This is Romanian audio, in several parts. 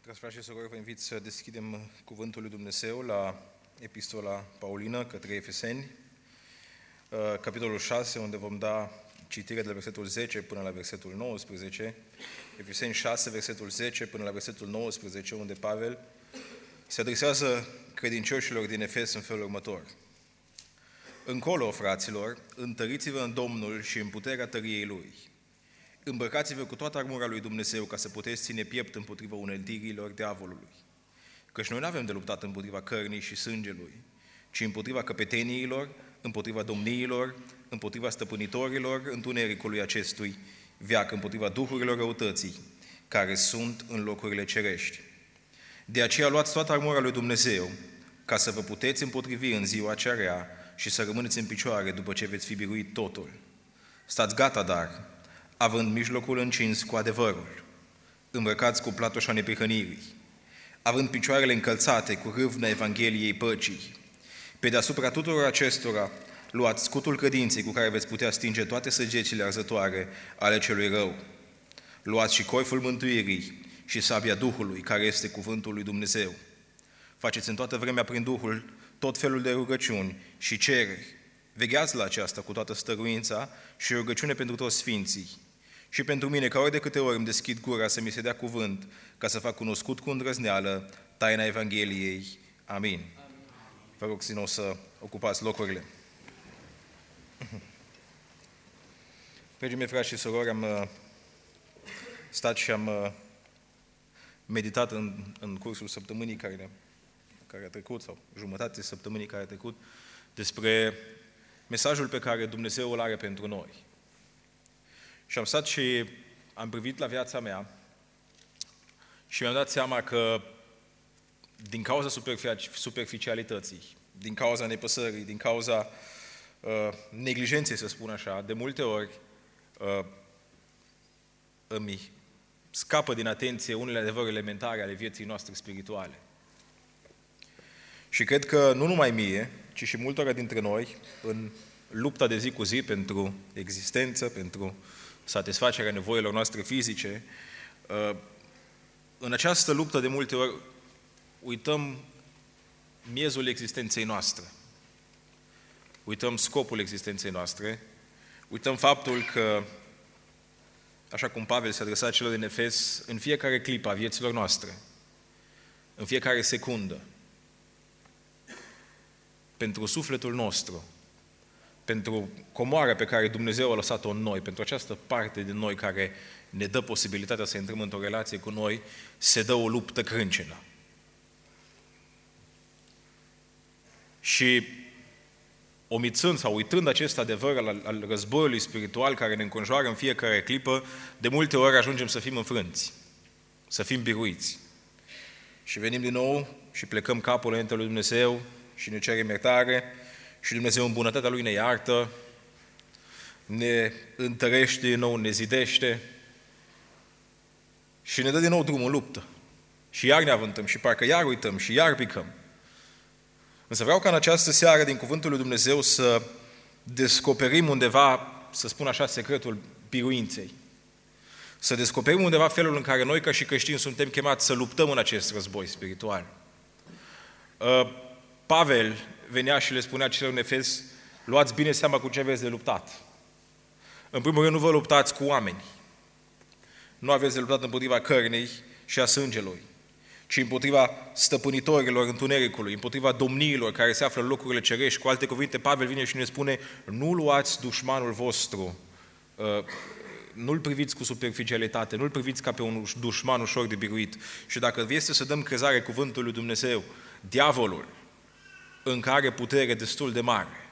Dragi frați și surori, vă invit să deschidem Cuvântul lui Dumnezeu la Epistola Paulină către Efeseni, capitolul 6, unde vom da citire de la versetul 10 până la versetul 19. Efeseni 6, versetul 10 până la versetul 19, unde Pavel se adresează credincioșilor din Efes în felul următor. Încolo, fraților, întăriți-vă în Domnul și în puterea tăriei Lui. Îmbrăcați-vă cu toată armura lui Dumnezeu ca să puteți ține piept împotriva uneltirilor diavolului. Căci noi nu avem de luptat împotriva cărnii și sângelui, ci împotriva căpeteniilor, împotriva domniilor, împotriva stăpânitorilor întunericului acestui veac, împotriva duhurilor răutății, care sunt în locurile cerești. De aceea luați toată armura lui Dumnezeu, ca să vă puteți împotrivi în ziua cea rea și să rămâneți în picioare după ce veți fi biruit totul. Stați gata, dar, având mijlocul încins cu adevărul, îmbrăcați cu platoșa neprihănirii, având picioarele încălțate cu râvna Evangheliei păcii. Pe deasupra tuturor acestora, luați scutul credinței cu care veți putea stinge toate săgețile arzătoare ale celui rău. Luați și coiful mântuirii și sabia Duhului, care este cuvântul lui Dumnezeu. Faceți în toată vremea prin Duhul tot felul de rugăciuni și cereri. Vegheați la aceasta cu toată stăruința și rugăciune pentru toți sfinții. Și pentru mine, că ori de câte ori îmi deschid gura să mi se dea cuvânt, ca să fac cunoscut cu îndrăzneală taina Evangheliei. Amin. Vă rog, să să ocupați locurile. Dragii mei, frați și surori, am stat și am meditat în cursul săptămânii care a trecut, sau jumătate de săptămânii care a trecut, despre mesajul pe care Dumnezeu îl are pentru noi. Și am stat și am privit la viața mea și mi-am dat seama că din cauza superficialității, din cauza nepăsării, din cauza neglijenței, să spun așa, de multe ori îmi scapă din atenție unele adevăruri elementare ale vieții noastre spirituale. Și cred că nu numai mie, ci și multora dintre noi, în lupta de zi cu zi pentru existență, pentru satisfacerea nevoilor noastre fizice, în această luptă de multe ori uităm miezul existenței noastre. Uităm scopul existenței noastre, uităm faptul că, așa cum Pavel se adresa celor din Efes, în fiecare clipă a vieților noastre, în fiecare secundă, pentru sufletul nostru, pentru comoara pe care Dumnezeu a lăsat-o în noi, pentru această parte din noi care ne dă posibilitatea să intrăm într-o relație cu noi, se dă o luptă crâncenă. Și omițând sau uitând acest adevăr al războiului spiritual care ne înconjoară în fiecare clipă, de multe ori ajungem să fim înfrânți, să fim biruiți. Și venim din nou și plecăm capul înaintea lui Dumnezeu și ne cerem iertare și Dumnezeu în bunătatea Lui ne iartă, ne întărește din nou, ne zidește și ne dă din nou drumul în luptă. Și iar ne avântăm și parcă iar uităm și iar picăm. Însă vreau ca în această seară din Cuvântul lui Dumnezeu să descoperim undeva, să spun așa, secretul biruinței. Să descoperim undeva felul în care noi ca și creștini suntem chemați să luptăm în acest război spiritual. Pavel venea și le spunea celor în Efes, luați bine seama cu ce aveți de luptat. În primul rând, nu vă luptați cu oameni. Nu aveți de luptat împotriva cărnei și a sângelui, ci împotriva stăpânitorilor întunericului, împotriva domniilor care se află în locurile cerești. Cu alte cuvinte, Pavel vine și ne spune, nu luați dușmanul vostru, nu-l priviți cu superficialitate, nu-l priviți ca pe un dușman ușor de biruit. Și dacă este să dăm crezare cuvântului lui Dumnezeu, diavolul încă are putere destul de mare.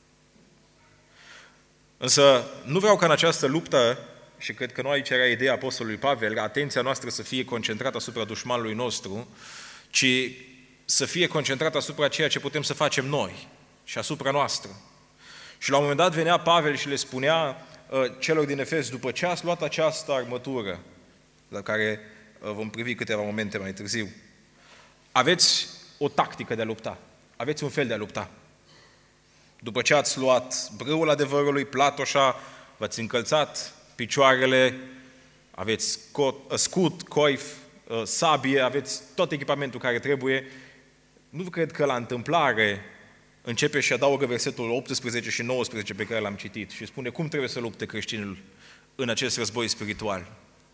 Însă nu vreau ca în această luptă, și cred că nu aici era ideea apostolului Pavel, atenția noastră să fie concentrată asupra dușmanului nostru, ci să fie concentrată asupra ceea ce putem să facem noi și asupra noastră. Și la un moment dat venea Pavel și le spunea celor din Efes, după ce ați luat această armătură, la care vom privi câteva momente mai târziu, aveți o tactică de a lupta. Aveți un fel de a lupta. După ce ați luat brâul adevărului, platoșa, v-ați încălțat picioarele, aveți scut, coif, sabie, aveți tot echipamentul care trebuie. Nu cred că la întâmplare începe și adaugă versetul 18 și 19 pe care l-am citit și spune cum trebuie să lupte creștinul în acest război spiritual.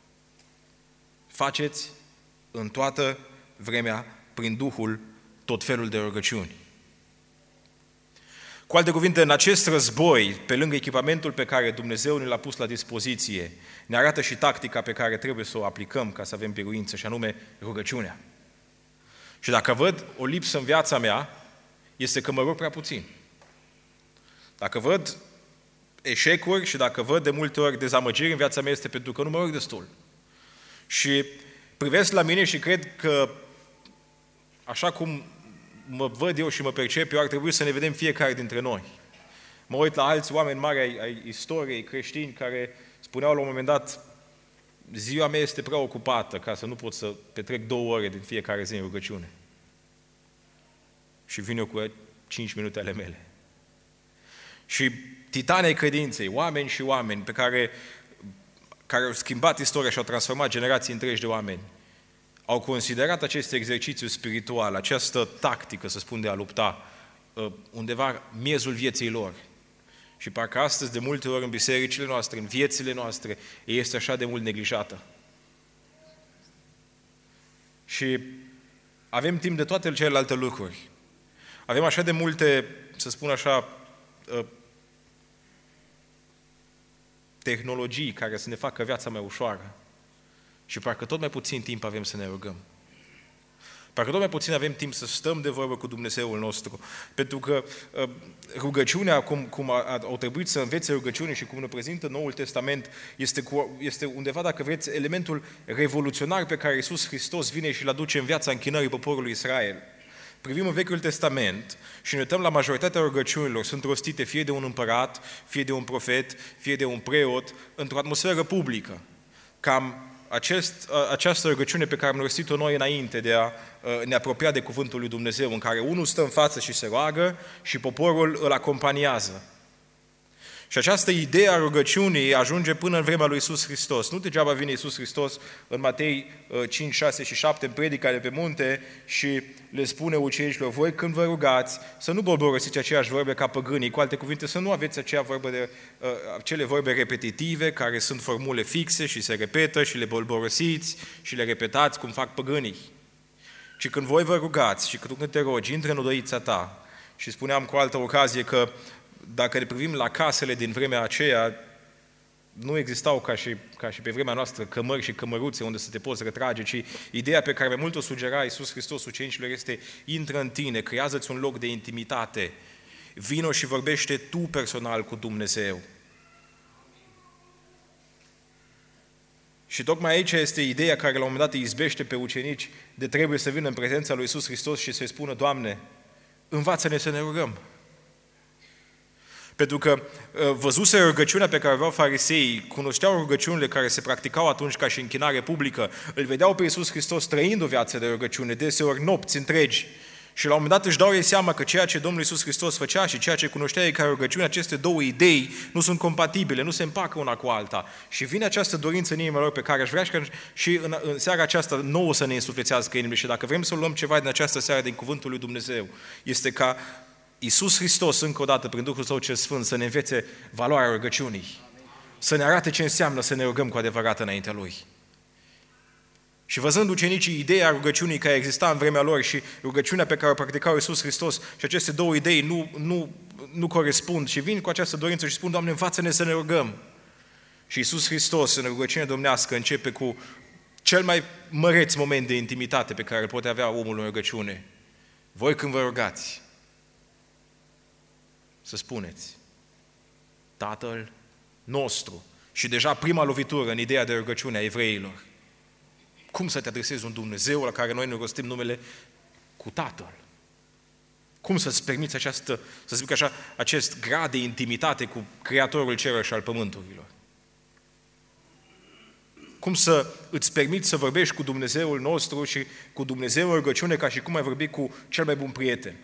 Faceți în toată vremea, prin Duhul, tot felul de rugăciuni. Cu alte cuvinte, în acest război, pe lângă echipamentul pe care Dumnezeu ne l-a pus la dispoziție, ne arată și tactica pe care trebuie să o aplicăm ca să avem biruință, și anume rugăciunea. Și dacă văd o lipsă în viața mea, este că mă rog prea puțin. Dacă văd eșecuri și dacă văd de multe ori dezamăgiri în viața mea, este pentru că nu mă rog destul. Și privesc la mine și cred că, așa cum mă văd eu și mă percep, eu ar trebui să ne vedem fiecare dintre noi. Mă uit la alți oameni mari ai istoriei creștini care spuneau la un moment dat: ziua mea este prea ocupată ca să nu pot să petrec 2 ore din fiecare zi în rugăciune. Și vin eu cu 5 minute ale mele. Și titanii ai credinței, oameni și oameni pe care au schimbat istoria și au transformat generații întregi de oameni, au considerat acest exercițiu spiritual, această tactică, să spun, de a lupta, undeva miezul vieții lor. Și parcă astăzi, de multe ori, în bisericile noastre, în viețile noastre, este așa de mult neglijată. Și avem timp de toate celelalte lucruri. Avem așa de multe, să spun așa, tehnologii care să ne facă viața mai ușoară. Și parcă tot mai puțin timp avem să ne rugăm. Parcă tot mai puțin avem timp să stăm de vorbă cu Dumnezeul nostru. Pentru că rugăciunea, cum au trebuit să învețe rugăciune și cum ne prezintă Noul Testament, este undeva, dacă vreți, elementul revoluționar pe care Iisus Hristos vine și îl aduce în viața închinării poporului Israel. Privim în Vechiul Testament și ne uităm la majoritatea rugăciunilor, sunt rostite fie de un împărat, fie de un profet, fie de un preot, într-o atmosferă publică. Cam această rugăciune pe care am rostit-o noi înainte de a ne apropia de Cuvântul lui Dumnezeu, în care unul stă în față și se roagă și poporul îl acompaniază. Și această idee a rugăciunii ajunge până în vremea lui Iisus Hristos. Nu degeaba vine Iisus Hristos în Matei 5, 6 și 7, în predica de pe munte, și le spune ucenicilor: voi când vă rugați, să nu bolborosiți aceeași vorbe ca păgânii, cu alte cuvinte, să nu aveți acele vorbe repetitive, care sunt formule fixe și se repetă și le bolborosiți și le repetați cum fac păgânii. Ci când voi vă rugați și când te rogi, intră în odăița ta. Și spuneam cu altă ocazie că dacă ne privim la casele din vremea aceea, nu existau ca și pe vremea noastră cămări și cămăruțe unde să te poți retrage, ci ideea pe care mai mult o sugera Iisus Hristos ucenicilor este: intră în tine, creează-ți un loc de intimitate, vino și vorbește tu personal cu Dumnezeu. Și tocmai aici este ideea care la un moment dat îi izbește pe ucenici de trebuie să vină în prezența lui Iisus Hristos și să-i spună: Doamne, învață-ne să ne rugăm. Pentru că văzuse rugăciunea pe care aveau fariseii, cunoșteau rugăciunile care se practicau atunci ca și închinare publică, îl vedeau pe Iisus Hristos trăind o viață de rugăciune, deseori nopți întregi. Și la un moment dat își dau ei seama că ceea ce Domnul Iisus Hristos făcea și ceea ce cunoștea ei ca rugăciune, aceste două idei nu sunt compatibile, nu se împacă una cu alta. Și vine această dorință în inima lor pe care aș vrea și în seara aceasta nouă să ne însuflețească inimile. Și dacă vrem să luăm ceva din această seară din Cuvântul lui Dumnezeu, este ca Iisus Hristos, încă o dată, prin Duhul Său cel Sfânt, să ne învețe valoarea rugăciunii, să ne arate ce înseamnă să ne rugăm cu adevărat înaintea Lui. Și văzând ucenicii ideea rugăciunii care exista în vremea lor și rugăciunea pe care o practicau Iisus Hristos, și aceste două idei nu corespund și vin cu această dorință și spun: Doamne, învață-ne să ne rugăm. Și Iisus Hristos, în rugăciunea domnească, începe cu cel mai măreț moment de intimitate pe care îl poate avea omul în rugăciune. Voi când vă rugați, să spuneți: Tatăl nostru. Și deja prima lovitură în ideea de rugăciune a evreilor. Cum să te adresezi un Dumnezeu la care noi ne rostim numele cu Tatăl? Cum să-ți permiți să zic așa, acest grad de intimitate cu Creatorul Cerului și al Pământurilor? Cum să îți permiți să vorbești cu Dumnezeul nostru și cu Dumnezeul în rugăciune ca și cum ai vorbi cu cel mai bun prieten?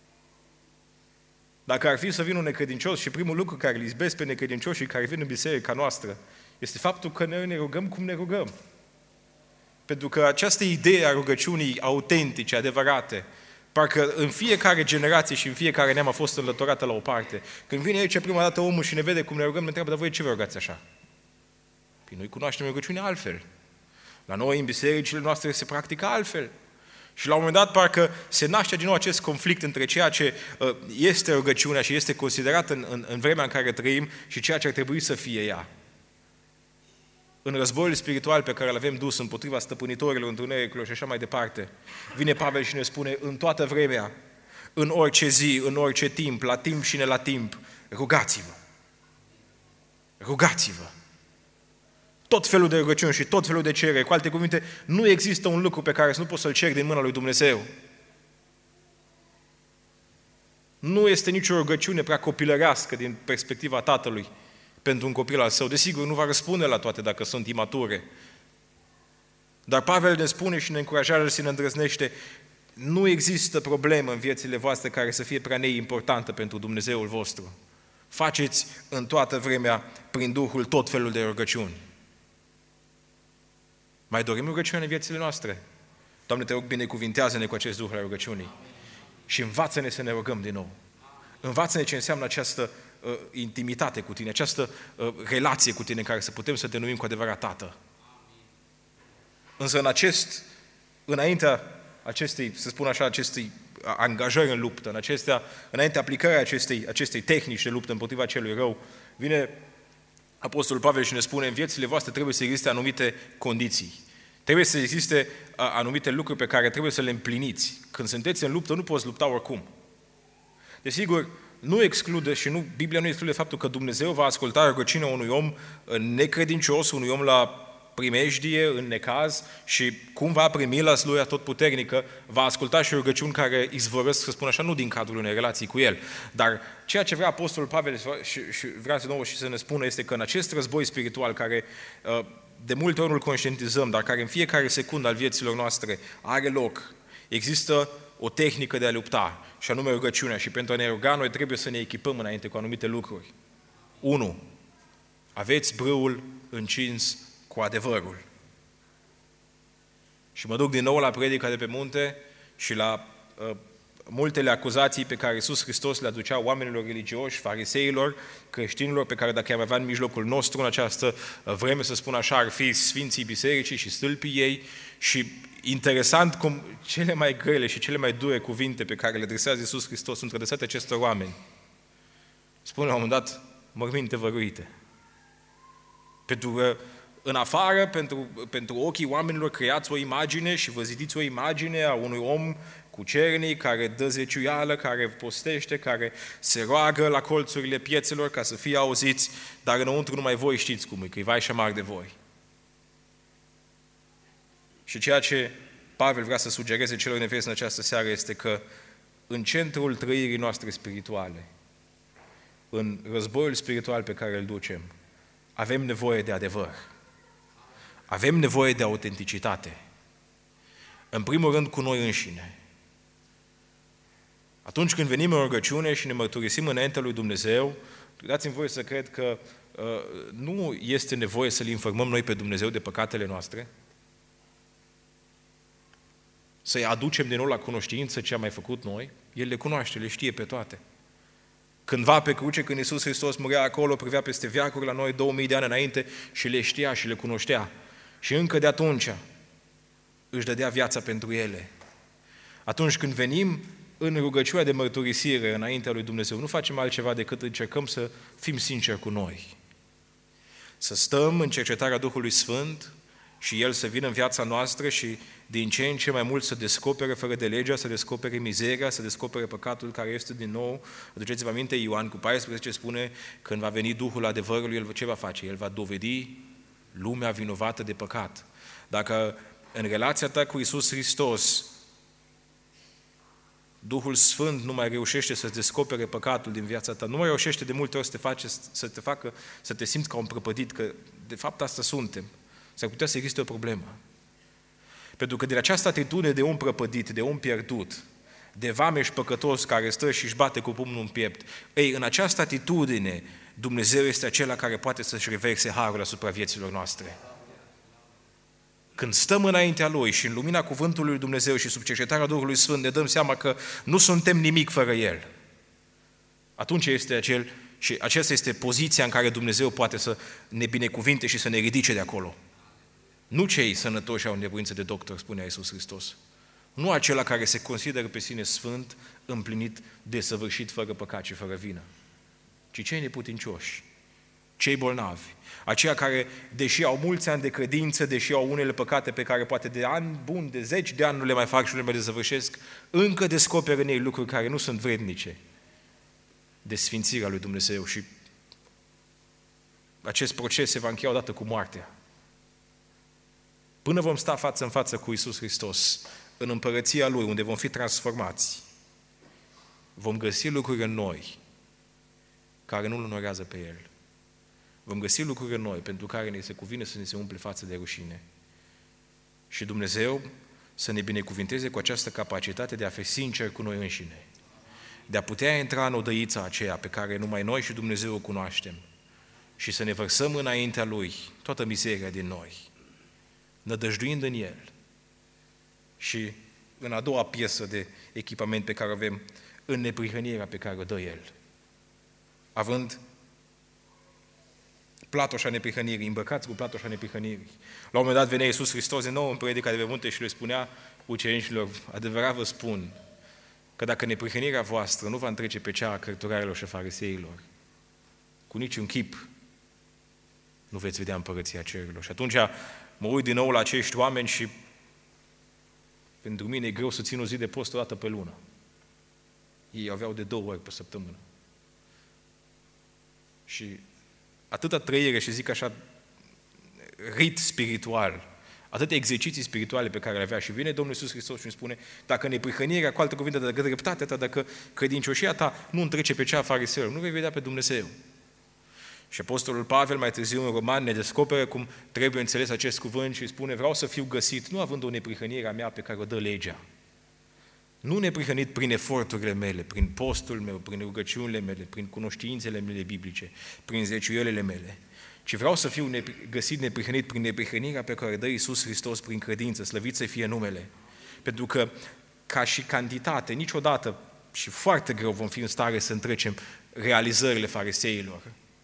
Dacă ar fi să vină un necredincios și primul lucru care îl izbesc pe necredincioșii care vin în biserica noastră este faptul că noi ne rugăm cum ne rugăm. Pentru că această idee a rugăciunii autentice, adevărate, parcă în fiecare generație și în fiecare neam a fost înlăturată la o parte. Când vine aici prima dată omul și ne vede cum ne rugăm, ne întreabă, dar voi ce vă rugați așa? Păi noi cunoaștem rugăciunea altfel. La noi, în bisericile noastre, se practică altfel. Și la un moment dat, parcă se naște din nou acest conflict între ceea ce este rugăciunea și este considerat în vremea în care trăim și ceea ce ar trebui să fie ea. În războiul spiritual pe care îl avem dus împotriva stăpânitorilor, întunericului și așa mai departe, vine Pavel și ne spune, în toată vremea, în orice zi, în orice timp, la timp și ne la timp, rugați-vă. Rugați-vă. Tot felul de rugăciuni și tot felul de cereri. Cu alte cuvinte, nu există un lucru pe care să nu poți să-l ceri din mâna lui Dumnezeu. Nu este nicio rugăciune prea copilărească din perspectiva tatălui pentru un copil al său. Desigur, nu va răspunde la toate dacă sunt imature. Dar Pavel ne spune și ne încurajează și ne îndrăznește, nu există problemă în viețile voastre care să fie prea neimportantă pentru Dumnezeul vostru. Faceți în toată vremea, prin Duhul, tot felul de rugăciuni. Mai dorim rugăciune în viețile noastre? Doamne, te rog, binecuvintează-ne cu acest Duh al rugăciunii și învață-ne să ne rugăm din nou. Învață-ne ce înseamnă această intimitate cu Tine, această relație cu Tine în care să putem să te numim cu adevărat Tată. Însă înaintea acestei, să spun așa, acestei angajări în luptă, înaintea aplicării acestei tehnici de luptă împotriva celui rău, vine Apostolul Pavel și ne spune, în viețile voastre trebuie să existe anumite condiții. Trebuie să existe anumite lucruri pe care trebuie să le împliniți. Când sunteți în luptă, nu poți lupta oricum. Desigur, nu exclude și Biblia nu exclude faptul că Dumnezeu va asculta rugăciunea unui om necredincios, unui om la primejdie, în necaz și cum va primi la slujba atotputernică, va asculta și rugăciuni care izvorăsc, să spun așa, nu din cadrul unei relații cu El. Dar ceea ce vrea Apostolul Pavel și vrea să ne spună este că în acest război spiritual care de multe ori îl conștientizăm, dar care în fiecare secundă al vieților noastre are loc, există o tehnică de a lupta, și anume rugăciunea. Și pentru a ne ruga, noi trebuie să ne echipăm înainte cu anumite lucruri. 1. Aveți brâul încins cu adevărul. Și mă duc din nou la predica de pe munte și la multele acuzații pe care Iisus Hristos le aducea oamenilor religioși, fariseilor, creștinilor, pe care dacă am avea în mijlocul nostru în această vreme, să spun așa, ar fi Sfinții Bisericii și stâlpii ei. Și interesant cum cele mai grele și cele mai dure cuvinte pe care le adresează Iisus Hristos sunt adresate acestor oameni. Spune la un moment dat, morminte văruite. Pentru că în afară, pentru ochii oamenilor, creați o imagine și vă zidiți o imagine a unui om cucernic, care dă zeciuială, care postește, care se roagă la colțurile piețelor ca să fie auziți, dar înăuntru numai voi știți cum e, că-i vai și amar de voi. Și ceea ce Pavel vrea să sugereze celor nevezi în această seară este că în centrul trăirii noastre spirituale, în războiul spiritual pe care îl ducem, avem nevoie de adevăr. Avem nevoie de autenticitate. În primul rând cu noi înșine. Atunci când venim în rugăciune și ne mărturisim înaintea lui Dumnezeu, dați-mi voie să cred că nu este nevoie să-L informăm noi pe Dumnezeu de păcatele noastre, să-i aducem din nou la cunoștință ce am mai făcut noi, El le cunoaște, le știe pe toate. Cândva pe cruce, când Iisus Hristos murea acolo, privea peste veacuri la noi 2000 de ani înainte și le știa și le cunoștea. Și încă de atunci își dădea viața pentru ele. Atunci când venim în rugăciunea de mărturisire înaintea lui Dumnezeu, nu facem altceva decât încercăm să fim sinceri cu noi. Să stăm în cercetarea Duhului Sfânt și El să vină în viața noastră și din ce în ce mai mult să descopere fără de legea, să descopere mizeria, să descopere păcatul care este din nou. Aduceți-vă aminte, Ioan cu 14 spune, când va veni Duhul adevărului, El ce va face? El va dovedi lumea vinovată de păcat. Dacă în relația ta cu Iisus Hristos Duhul Sfânt nu mai reușește să-ți descopere păcatul din viața ta, nu mai reușește de multe ori să te simți ca un prăpădit, că de fapt asta suntem, s-ar putea să existe o problemă. Pentru că din această atitudine de om prăpădit, de om pierdut, de vameș păcătos care stă și își bate cu pumnul în piept, în această atitudine Dumnezeu este acela care poate să-și reverse harul asupra vieților noastre. când stăm înaintea Lui și în lumina Cuvântului lui Dumnezeu și sub cercetarea Duhului Sfânt ne dăm seama că nu suntem nimic fără El, atunci și aceasta este poziția în care Dumnezeu poate să ne binecuvinte și să ne ridice de acolo. Nu cei sănătoși au nevoință de doctor, spunea Iisus Hristos. Nu acela care se consideră pe sine sfânt, împlinit, desăvârșit, fără păcat și fără vină, ci cei neputincioși, cei bolnavi, aceia care, deși au mulți ani de credință, deși au unele păcate pe care poate de ani buni, de 10 de ani nu le mai fac și nu le mai desăvârșesc, încă descoperă în ei lucruri care nu sunt vrednice de sfințirea lui Dumnezeu și acest proces se va încheia odată cu moartea. Până vom sta față în față cu Iisus Hristos, în împărăția Lui, unde vom fi transformați, vom găsi lucruri în noi care nu-L onorează pe El. Vom găsi lucruri în noi pentru care ne se cuvine să ne se umple față de rușine. Și Dumnezeu să ne binecuvinteze cu această capacitate de a fi sinceri cu noi înșine, de a putea intra în odăița aceea pe care numai noi și Dumnezeu o cunoaștem și să ne vărsăm înaintea Lui toată mizeria din noi, nădăjduind în El. Și în a doua piesă de echipament pe care o avem, în neprihănirea pe care o dă El. Având platoșa neprihănirii, îmbrăcați cu platoșa neprihănirii. La un moment dat venea Iisus Hristos din nou în predica de pe munte și le spunea ucenicilor, adevărat vă spun, că dacă neprihănirea voastră nu va întrece pe cea a cărturarilor și a fariseilor, cu niciun chip nu veți vedea împărăția cerurilor. Și atunci mă uit din nou la acești oameni și pentru mine e greu să țin o zi de post o dată pe lună. Ei aveau de 2 ori pe săptămână. Și atâta trăire și zic așa, rit spiritual, atâtea exerciții spirituale pe care le avea și vine Domnul Iisus Hristos și îmi spune, dacă neprihănirea, cu alte cuvinte, dacă dreptatea ta, dacă credincioșia ta nu întrece pe cea a fariseilor, nu vei vedea pe Dumnezeu. Și Apostolul Pavel, mai târziu în Roman, ne descoperă cum trebuie înțeles acest cuvânt și spune, vreau să fiu găsit, nu având o neprihănire a mea pe care o dă legea. Nu neprihănit prin eforturile mele, prin postul meu, prin rugăciunile mele, prin cunoștințele mele biblice, prin zeciuielile mele, ci vreau să fiu găsit neprihănit prin neprihănirea pe care o dă Iisus Hristos prin credință, slăvit să fie numele. Pentru că, ca și cantitate, niciodată și foarte greu vom fi în stare să întrecem realizările fariseilor.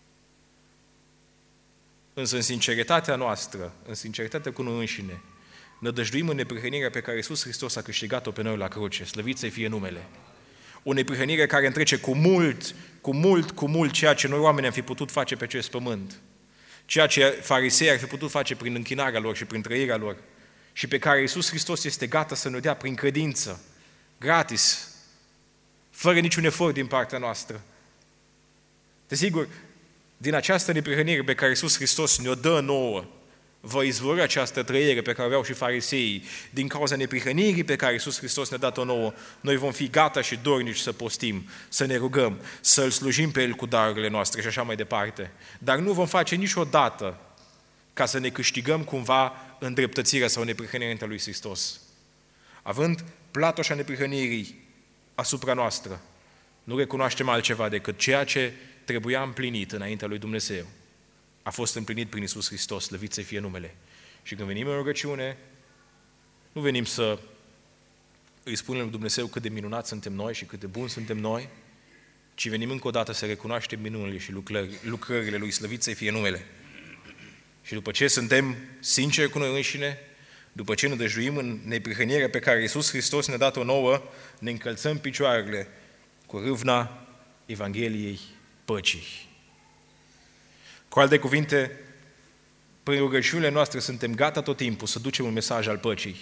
Însă în sinceritatea noastră, în sinceritatea cu noi înșine, nădăjduim în neprihănirea pe care Iisus Hristos a câștigat-o pe noi la cruce, slăvit să fie numele. O neprihănire care întrece cu mult ceea ce noi oameni am fi putut face pe acest pământ. Ceea ce farisei ar fi putut face prin închinarea lor și prin trăirea lor și pe care Iisus Hristos este gata să ne dea prin credință, gratis, fără niciun efort din partea noastră. Desigur, din această neprihănire pe care Iisus Hristos ne-o dă nouă, va izvorî această trăire pe care o aveau și fariseii. Din cauza neprihănirii pe care Iisus Hristos ne-a dat-o nouă, noi vom fi gata și dornici să postim, să ne rugăm, să-L slujim pe El cu darurile noastre și așa mai departe. Dar nu vom face niciodată ca să ne câștigăm cumva îndreptățirea sau neprihănirea înaintea lui Hristos. Având platoșa neprihănirii asupra noastră, nu recunoaștem altceva decât ceea ce trebuia împlinit înaintea lui Dumnezeu. A fost împlinit prin Iisus Hristos, slăvit să fie numele. Și când venim în rugăciune, nu venim să îi spunem lui Dumnezeu cât de minunați suntem noi și cât de buni suntem noi, ci venim încă o dată să recunoaștem minunile și lucrările Lui, slăvit să fie numele. Și după ce suntem sinceri cu noi înșine, după ce ne dăjduim în neprihănirea pe care Iisus Hristos ne-a dat-o nouă, ne încălțăm picioarele cu râvna Evangheliei păcii. Cu alte cuvinte, prin rugăciunile noastre suntem gata tot timpul să ducem un mesaj al păcii.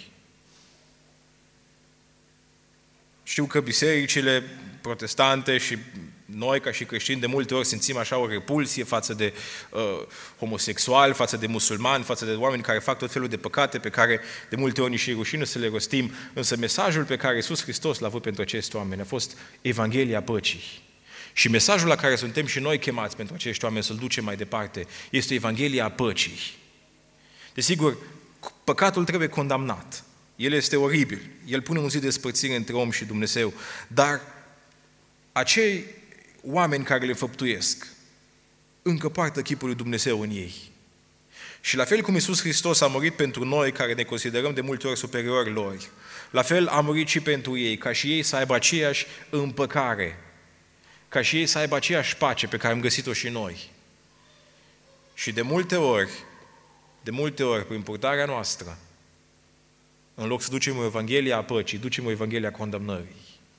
Știu că bisericile protestante și noi ca și creștini de multe ori simțim așa o repulsie față de homosexuali, față de musulmani, față de oameni care fac tot felul de păcate pe care de multe ori ni și rușine să le rostim. Însă mesajul pe care Iisus Hristos l-a avut pentru acești oameni a fost Evanghelia păcii. Și mesajul la care suntem și noi chemați pentru acești oameni să-l ducem mai departe este Evanghelia păcii. Desigur, păcatul trebuie condamnat. El este oribil. El pune un zid de despărțire între om și Dumnezeu. Dar acei oameni care le făptuiesc încă poartă chipul lui Dumnezeu în ei. Și la fel cum Iisus Hristos a murit pentru noi, care ne considerăm de multe ori superiori lor, la fel a murit și pentru ei, ca și ei să aibă aceeași împăcare, ca și ei să aibă aceeași pace pe care am găsit-o și noi. Și de multe ori, prin purtarea noastră, în loc să ducem o Evanghelie a păcii, ducem o Evanghelie a condamnării.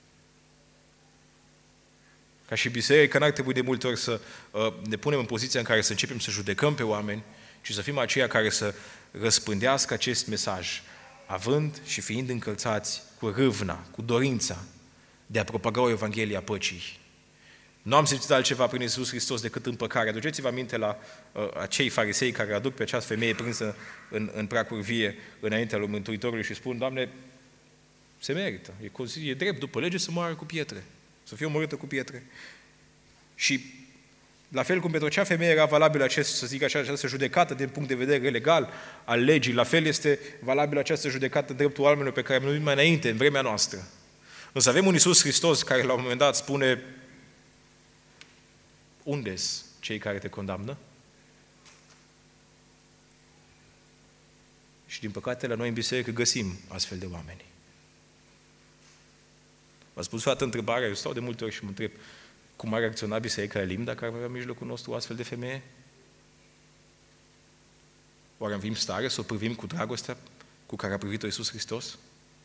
Ca și biserică, n-ar trebui de multe ori să ne punem în poziția în care să începem să judecăm pe oameni și să fim aceia care să răspândească acest mesaj, având și fiind încălțați cu râvna, cu dorința de a propaga o Evanghelie a păcii. Nu am simțit altceva prin Iisus Hristos decât împăcarea. Aduceți-vă aminte la acei farisei care aduc pe această femeie prinsă în pracuri vie înaintea lui Mântuitorului și spun: Doamne, se merită, e drept după lege să moară cu pietre, să fie omorâtă cu pietre. Și la fel cum pentru acea femeie era valabilă această judecată din punct de vedere legal al legii, la fel este valabilă această judecată în dreptul oamenilor pe care am numit mai înainte, în vremea noastră. Însă avem un Iisus Hristos care la un moment dat spune: unde-s cei care te condamnă? Și din păcate la noi în biserică găsim astfel de oameni. V-ați pus toată întrebarea, eu stau de multe ori și mă întreb: cum ar reacționa Biserica Elim dacă ar avea în mijlocul nostru o astfel de femeie? Oare am fi în stare să o privim cu dragostea cu care a privit-o Iisus Hristos?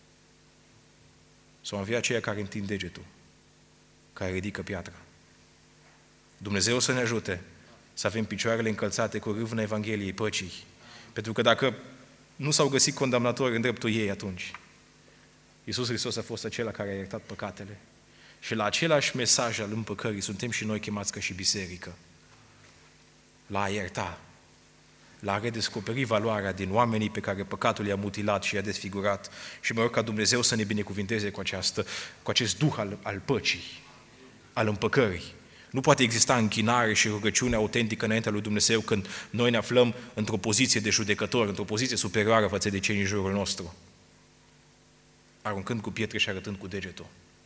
Sau am fi aceia care întind degetul, care ridică piatra? Dumnezeu să ne ajute să avem picioarele încălțate cu râvna Evangheliei păcii. Pentru că dacă nu s-au găsit condamnatori în dreptul ei atunci, Iisus Hristos a fost acela care a iertat păcatele. Și la același mesaj al împăcării suntem și noi chemați ca și biserică. La a ierta, la a redescoperi valoarea din oamenii pe care păcatul i-a mutilat și i-a desfigurat. Și mă rog ca Dumnezeu să ne binecuvinteze cu acest duh al păcii, al împăcării. Nu poate exista închinare și rugăciune autentică înaintea lui Dumnezeu când noi ne aflăm într-o poziție de judecător, într-o poziție superioară față de cei în jurul nostru, aruncând cu pietre și arătând cu degetul.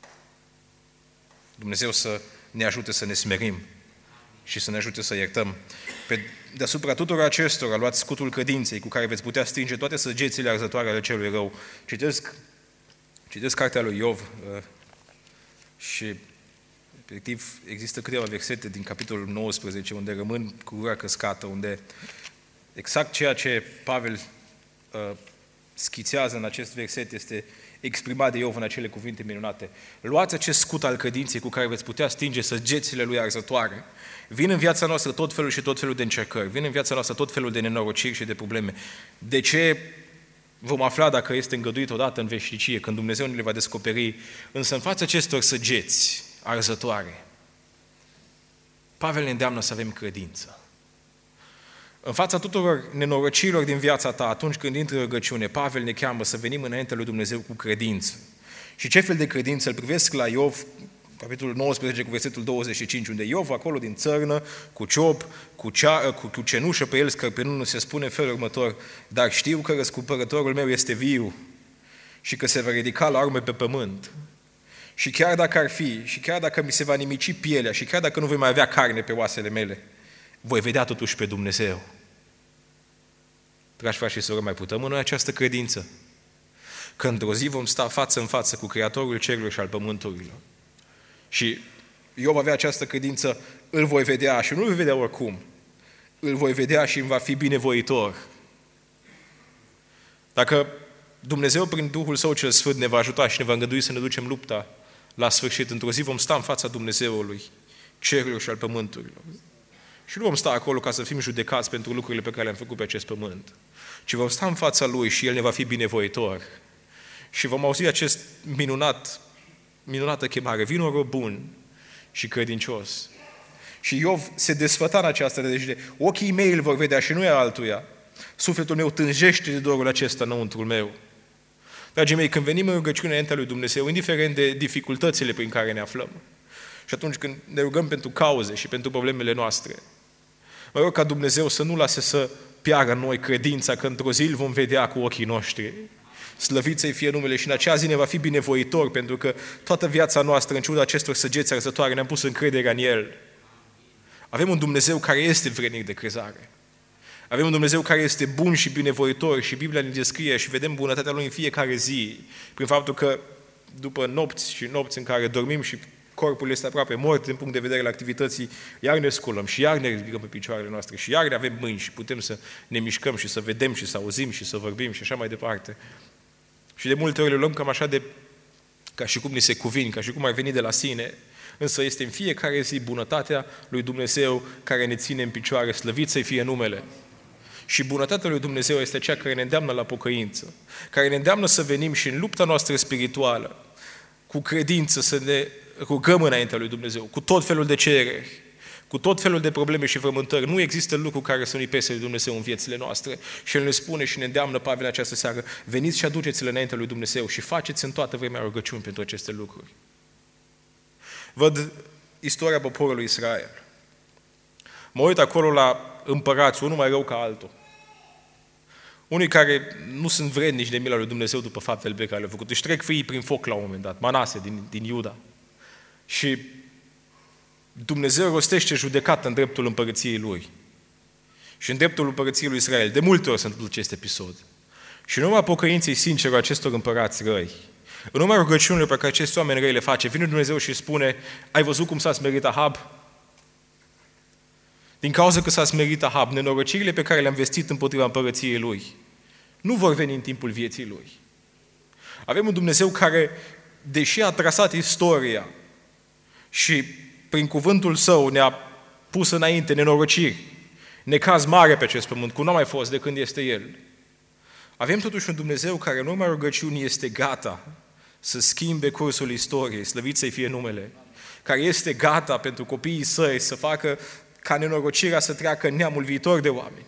Dumnezeu să ne ajute să ne smerim și să ne ajute să iertăm. Deasupra tuturor acestora luați scutul credinței cu care veți putea stinge toate săgețile arzătoare ale celui rău. Citesc cartea lui Iov și efectiv există câteva versete din capitolul 19 unde rămân cu gura căscată, unde exact ceea ce Pavel schițează în acest verset este exprimat de Iov în acele cuvinte minunate. Luați acest scut al credinței cu care veți putea stinge săgețile lui arzătoare. Vin în viața noastră tot felul de încercări, vin în viața noastră tot felul de nenorociri și de probleme. De ce? Vom afla dacă este îngăduit odată în veșnicie, când Dumnezeu ne le va descoperi. Însă în fața acestor săgeți arzătoare, Pavel ne îndeamnă să avem credință. În fața tuturor nenorocirilor din viața ta, atunci când intră rugăciune, Pavel ne cheamă să venim înaintea lui Dumnezeu cu credință. Și ce fel de credință? Îl privesc la Iov, capitolul 19, cu versetul 25, unde Iov, acolo din țărnă, cu ciop, cu cenușă pe el scărpinându, se spune în felul următor: dar știu că răscumpărătorul meu este viu și că se va ridica la urmă pe pământ. Și chiar dacă ar fi, și chiar dacă mi se va nimici pielea, și chiar dacă nu voi mai avea carne pe oasele mele, voi vedea totuși pe Dumnezeu. Dragi frați și surori, mai putem noi această credință? Că într-o zi vom sta față în față cu Creatorul cerurilor și al pământurilor. Și Iov avea această credință: îl voi vedea și nu îl voi vedea oricum. Îl voi vedea și îmi va fi binevoitor. Dacă Dumnezeu prin Duhul Său cel Sfânt ne va ajuta și ne va îngădui să ne ducem lupta la sfârșit, într-o zi vom sta în fața Dumnezeului cerurilor și al pământurilor. Și nu vom sta acolo ca să fim judecați pentru lucrurile pe care le-am făcut pe acest pământ, ci vom sta în fața Lui și El ne va fi binevoitor. Și vom auzi acest minunată chemare: vino rob bun și credincios. Și Iov se desfăta în această nădejde: ochii mei îl vor vedea și nu e altuia. Sufletul meu tânjește de dorul acesta înăuntrul meu. Dragii mei, când venim în rugăciune înaintea lui Dumnezeu, indiferent de dificultățile prin care ne aflăm, și atunci când ne rugăm pentru cauze și pentru problemele noastre, mă rog ca Dumnezeu să nu lase să piară în noi credința că într-o zi îl vom vedea cu ochii noștri. Slăvit să-i fie numele și în acea zi ne va fi binevoitor, pentru că toată viața noastră, în ciuda acestor săgeți arzătoare, ne-am pus încrederea în El. Avem un Dumnezeu care este vrednic de crezare. Avem un Dumnezeu care este bun și binevoitor și Biblia ne descrie și vedem bunătatea Lui în fiecare zi, prin faptul că după nopți și nopți în care dormim și corpul este aproape mort din punct de vedere al activității, iar ne sculăm și iar ne ridicăm pe picioarele noastre și iar ne avem mâini și putem să ne mișcăm și să vedem și să auzim și să vorbim și așa mai departe. Și de multe ori le luăm cam așa ca și cum ni se cuvine, ca și cum ar veni de la sine, însă este în fiecare zi bunătatea lui Dumnezeu care ne ține în picioare, slăvit să-i fie numele. Și bunătatea lui Dumnezeu este cea care ne îndeamnă la pocăință, care ne îndeamnă să venim și în lupta noastră spirituală, cu credință, să ne rugăm înaintea lui Dumnezeu, cu tot felul de cereri, cu tot felul de probleme și frământări. Nu există lucru care să nu-i pese lui Dumnezeu în viețile noastre. Și El ne spune și ne îndeamnă, Pavel, în această seară, veniți și aduceți-le înaintea lui Dumnezeu și faceți în toată vremea rugăciuni pentru aceste lucruri. Văd istoria poporului Israel. Mă uit acolo la împărați, unul mai rău ca altul. Unii care nu sunt vrednici de mila lui Dumnezeu după faptele pe care le-au făcut. Își trec fiii prin foc la un moment dat, Manase din Iuda. Și Dumnezeu rostește judecată în dreptul împărăției Lui. Și în dreptul împărăției lui Israel. De multe ori se întâmplă acest episod. Și în urma pocăinței sincere a acestor împărați răi, în urma rugăciunilor pe care acești oameni răi le face, vine Dumnezeu și spune, ai văzut cum s-a smerit Ahab? Din cauza că s-a smerit Ahab, nenorocirile pe care le-am vestit împotriva împărăției lui nu vor veni în timpul vieții lui. Avem un Dumnezeu care, deși a trasat istoria și prin cuvântul Său ne-a pus înainte nenorociri, necaz mare pe acest pământ, cum nu a mai fost de când este El. Avem totuși un Dumnezeu care în urma rugăciunii este gata să schimbe cursul istoriei, slăvit să-i fie numele, care este gata pentru copiii Săi să facă ca nenorocirea să treacă în neamul viitor de oameni.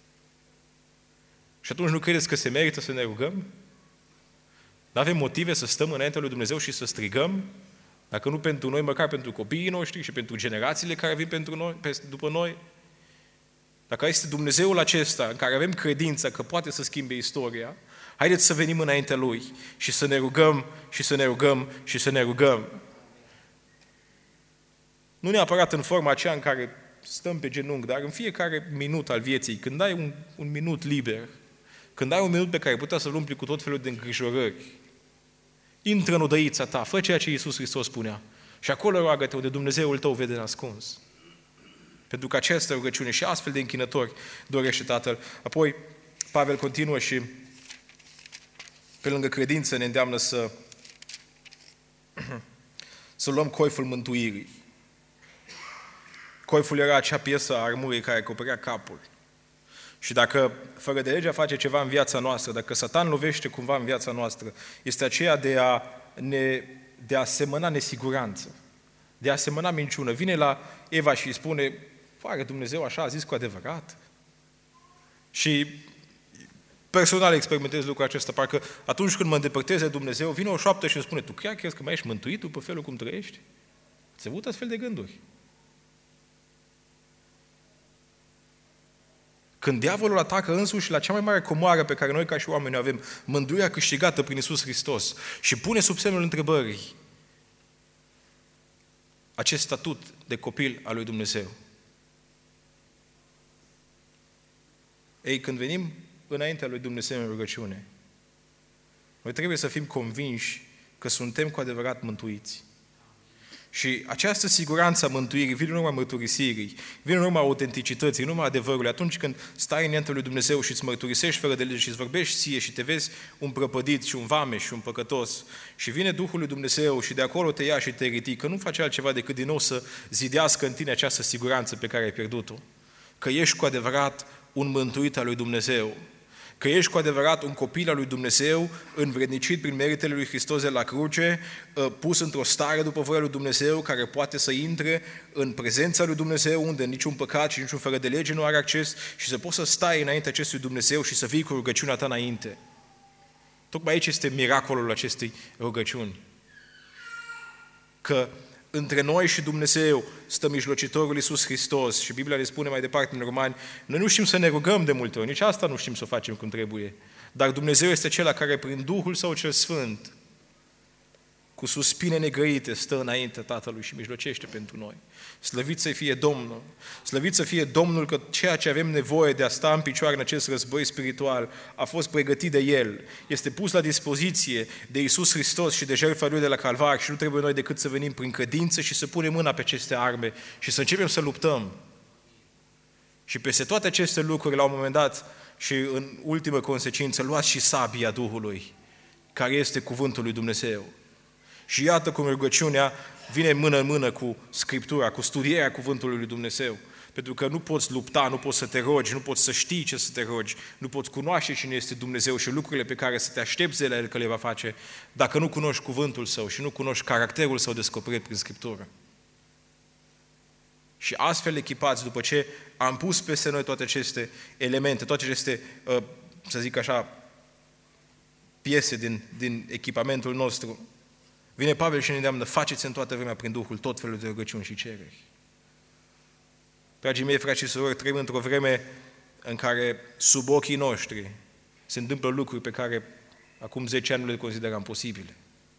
Și atunci nu credeți că se merită să ne rugăm? Nu avem motive să stăm înaintea lui Dumnezeu și să strigăm? Dacă nu pentru noi, măcar pentru copiii noștri și pentru generațiile care vin pentru noi, după noi? Dacă este Dumnezeul acesta în care avem credința că poate să schimbe istoria, haideți să venim înaintea Lui și să ne rugăm și să ne rugăm și să ne rugăm. Nu neapărat în forma aceea în care stăm pe genunchi, dar în fiecare minut al vieții, când ai un minut liber, când ai un minut pe care putea să-l umpli cu tot felul de îngrijorări, intră în odăița ta, fă ceea ce Iisus Hristos spunea. Și acolo roagă-te unde Dumnezeul tău vede ascuns. Pentru că această rugăciune și astfel de închinători dorește Tatăl. Apoi, Pavel continuă și pe lângă credință ne îndeamnă să luăm coiful mântuirii. Coiful era acea piesă a armurii care acoperea capul. Și dacă fără de legea face ceva în viața noastră, dacă Satan lovește cumva în viața noastră, este aceea de a semăna nesiguranță, de a semăna minciună. Vine la Eva și îi spune, oare Dumnezeu așa a zis cu adevărat? Și personal experimentez lucrul acesta, parcă atunci când mă îndepărtez de Dumnezeu, vine o șoaptă și îmi spune, tu chiar crezi că mai ești mântuit după felul cum trăiești? Ați avut astfel de gânduri? Când diavolul atacă însuși la cea mai mare comoară pe care noi ca și oameni o avem, mântuirea câștigată prin Iisus Hristos, și pune sub semnul întrebării acest statut de copil al lui Dumnezeu. Ei, când venim înaintea lui Dumnezeu în rugăciune, noi trebuie să fim convinși că suntem cu adevărat mântuiți. Și această siguranță a mântuirii vine în urma mărturisirii, vine în urma autenticității, în urma adevărului. Atunci când stai înaintea lui Dumnezeu și îți mărturisești fără de lege și îți vorbești ție și te vezi un prăpădit și un vameș și un păcătos și vine Duhul lui Dumnezeu și de acolo te ia și te ridică, nu face altceva decât din nou să zidească în tine această siguranță pe care ai pierdut-o. Că ești cu adevărat un mântuit al lui Dumnezeu. Că ești cu adevărat un copil al lui Dumnezeu, învrednicit prin meritele lui Hristos de la cruce, pus într-o stare după voia lui Dumnezeu, care poate să intre în prezența lui Dumnezeu, unde niciun păcat și niciun fără de lege nu are acces, și să poți să stai înainte acestui Dumnezeu și să vii cu rugăciunea ta înainte. Tocmai aici este miracolul acestei rugăciuni. Că între noi și Dumnezeu stă mijlocitorul Iisus Hristos și Biblia le spune mai departe în Romani, noi nu știm să ne rugăm de multe ori, nici asta nu știm să o facem cum trebuie, dar Dumnezeu este acela care prin Duhul Său cel Sfânt, cu suspine negrăite, stă înainte Tatălui și mijlocește pentru noi. Slăvit să fie Domnul! Slăvit să fie Domnul că ceea ce avem nevoie de a sta în picioare în acest război spiritual a fost pregătit de El. Este pus la dispoziție de Iisus Hristos și de jertfa Lui de la Calvar și nu trebuie noi decât să venim prin credință și să punem mâna pe aceste arme și să începem să luptăm. Și peste toate aceste lucruri, la un moment dat și în ultimă consecință, luați și sabia Duhului, care este cuvântul lui Dumnezeu. Și iată cum rugăciunea vine mână în mână cu Scriptura, cu studierea cuvântului lui Dumnezeu. Pentru că nu poți lupta, nu poți să te rogi, nu poți să știi ce să te rogi, nu poți cunoaște cine este Dumnezeu și lucrurile pe care să te aștepți de la El că le va face, dacă nu cunoști cuvântul Său și nu cunoști caracterul Său descoperit prin Scriptură. Și astfel echipați, după ce am pus peste noi toate aceste elemente, toate aceste, să zic așa, piese din echipamentul nostru, vine Pavel și ne îndeamnă, faceți în toată vremea prin Duhul tot felul de rugăciuni și cereri. Dragii mei, frați și surori, trăim într-o vreme în care sub ochii noștri se întâmplă lucruri pe care acum 10 ani nu le consideram posibile.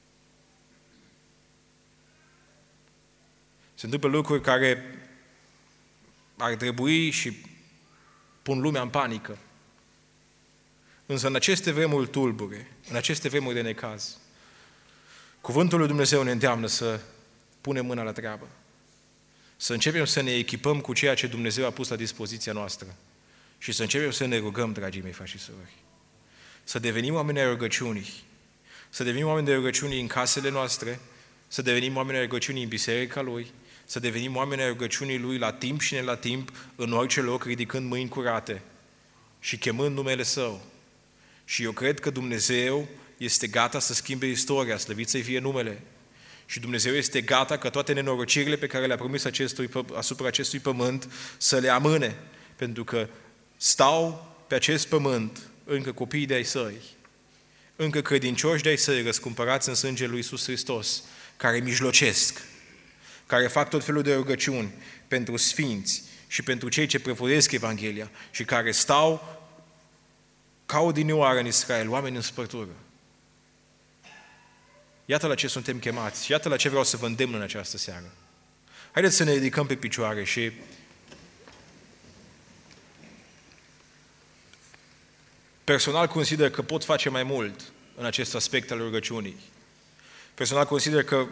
Se întâmplă lucruri care ar trebui și pun lumea în panică. Însă în aceste vremuri tulbure, în aceste vremuri de necaz, cuvântul lui Dumnezeu ne îndeamnă să punem mâna la treabă. Să începem să ne echipăm cu ceea ce Dumnezeu a pus la dispoziția noastră și să începem să ne rugăm, dragii mei frați și surori. Să devenim oameni ai rugăciunii, să devenim oameni de rugăciunii în casele noastre, să devenim oameni ai rugăciunii în biserica Lui, să devenim oameni ai rugăciunii Lui la timp și ne la timp, în orice loc, ridicând mâini curate și chemând numele Său. Și eu cred că Dumnezeu este gata să schimbe istoria, slăvit să-i fie numele. Și Dumnezeu este gata ca toate nenorocirile pe care le-a promis asupra acestui pământ să le amâne, pentru că stau pe acest pământ încă copiii de-ai Săi, încă credincioși de-ai Săi, răscumpărați în sângele lui Iisus Hristos, care mijlocesc, care fac tot felul de rugăciuni pentru sfinți și pentru cei ce propovăduiesc Evanghelia și care stau ca odinioară în Israel, oameni în spărtură. Iată la ce suntem chemați, iată la ce vreau să vă îndemn în această seară. Haideți să ne ridicăm pe picioare și personal consider că pot face mai mult în acest aspect al rugăciunii. Personal consider că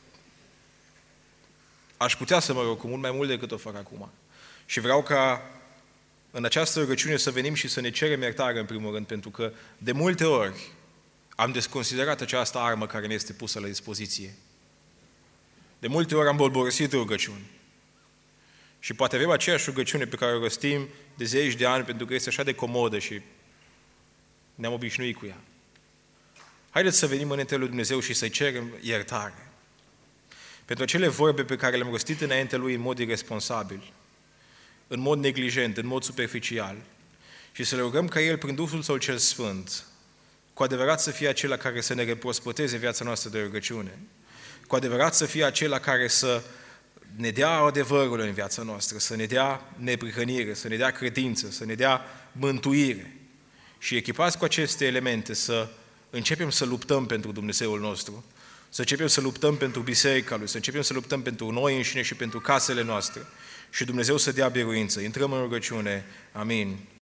aș putea să mă rog cu mult mai mult decât o fac acum. Și vreau ca în această rugăciune să venim și să ne cerem iertare în primul rând, pentru că de multe ori am desconsiderat această armă care ne este pusă la dispoziție. De multe ori am bolborosit rugăciuni. Și poate avem aceeași rugăciune pe care o rostim de zeci de ani, pentru că este așa de comodă și ne-am obișnuit cu ea. Haideți să venim înaintea lui Dumnezeu și să-i cerem iertare pentru acele vorbe pe care le-am rostit înaintea Lui în mod irresponsabil, în mod neglijent, în mod superficial, și să le rugăm ca El, prin Duhul Său cel Sfânt, cu adevărat să fie acela care să ne reprospăteze viața noastră de rugăciune, cu adevărat să fie acela care să ne dea adevărul în viața noastră, să ne dea neprihănire, să ne dea credință, să ne dea mântuire. Și echipați cu aceste elemente să începem să luptăm pentru Dumnezeul nostru, să începem să luptăm pentru biserica Lui, să începem să luptăm pentru noi înșine și pentru casele noastre. Și Dumnezeu să dea biruință. Intrăm în rugăciune. Amin.